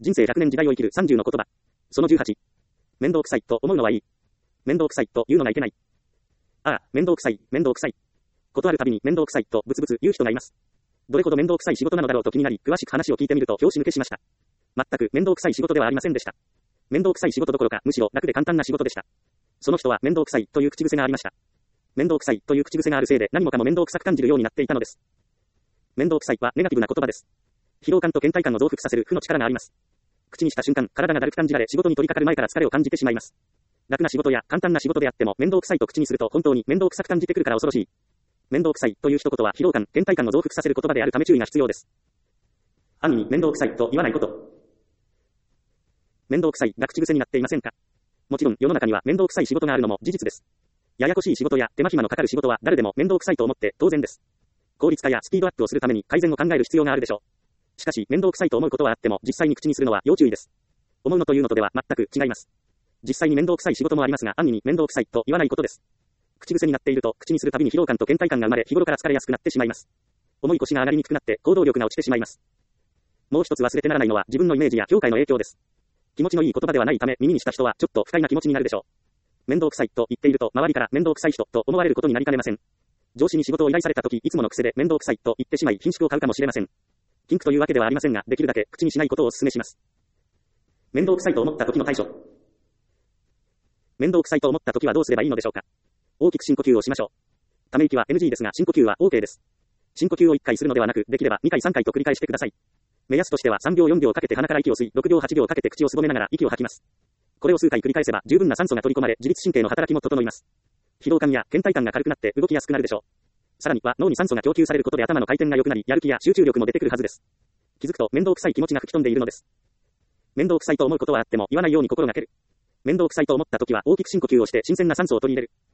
人生100年時代を生きる30の言葉。その18。面倒くさいと思うのはいい。面倒くさいと言うのがいけない。ああ、面倒くさい、面倒くさい。断るたびに面倒くさいとブツブツ言う人がいます。どれほど面倒くさい仕事なのだろうと気になり、詳しく話を聞いてみると拍子抜けしました。全く面倒くさい仕事ではありませんでした。面倒くさい仕事どころか、むしろ楽で簡単な仕事でした。その人は面倒くさいという口癖がありました。面倒くさいという口癖があるせいで何もかも面倒くさく感じるようになっていたのです。面倒くさいはネガティブな言葉です。疲労感と倦怠感を増幅させる負の力があります。口にした瞬間、体がだるく感じられ、仕事に取り掛かる前から疲れを感じてしまいます。楽な仕事や簡単な仕事であっても面倒くさいと口にすると本当に面倒くさく感じてくるから恐ろしい。面倒くさいという一言は疲労感、倦怠感を増幅させる言葉であるため注意が必要です。安易に面倒くさいと言わないこと。面倒くさいが口癖になっていませんか？もちろん世の中には面倒くさい仕事があるのも事実です。ややこしい仕事や手間暇のかかる仕事は誰でも面倒くさいと思って当然です。効率化やスピードアップをするために改善を考える必要があるでしょう。しかし面倒くさいと思うことはあっても実際に口にするのは要注意です。思うのというのとでは全く違います。実際に面倒くさい仕事もありますが安易に面倒くさいと言わないことです。口癖になっていると口にするたびに疲労感と倦怠感が生まれ日頃から疲れやすくなってしまいます。重い腰が上がりにくくなって行動力が落ちてしまいます。もう一つ忘れてならないのは自分のイメージや評価への影響です。気持ちのいい言葉ではないため耳にした人はちょっと不快な気持ちになるでしょう。面倒くさいと言っていると周りから面倒くさい人と思われることになりかねません。上司に仕事を依頼された時いつもの癖で面倒くさいと言ってしまい品縮を買うかもしれません。禁句というわけではありませんができるだけ口にしないことをお勧めします。面倒くさいと思った時の対処。面倒くさいと思った時はどうすればいいのでしょうか。大きく深呼吸をしましょう。ため息は NG ですが深呼吸は OK です。深呼吸を1回するのではなくできれば2回3回と繰り返してください。目安としては3秒4秒かけて鼻から息を吸い6秒8秒かけて口をすぼめながら息を吐きます。これを数回繰り返せば十分な酸素が取り込まれ自律神経の働きも整います。疲労感や倦怠感が軽くなって動きやすくなるでしょう。さらには脳に酸素が供給されることで頭の回転が良くなりやる気や集中力も出てくるはずです。気づくと面倒くさい気持ちが吹き飛んでいるのです。面倒くさいと思うことはあっても言わないように心がける。面倒くさいと思った時は大きく深呼吸をして新鮮な酸素を取り入れる。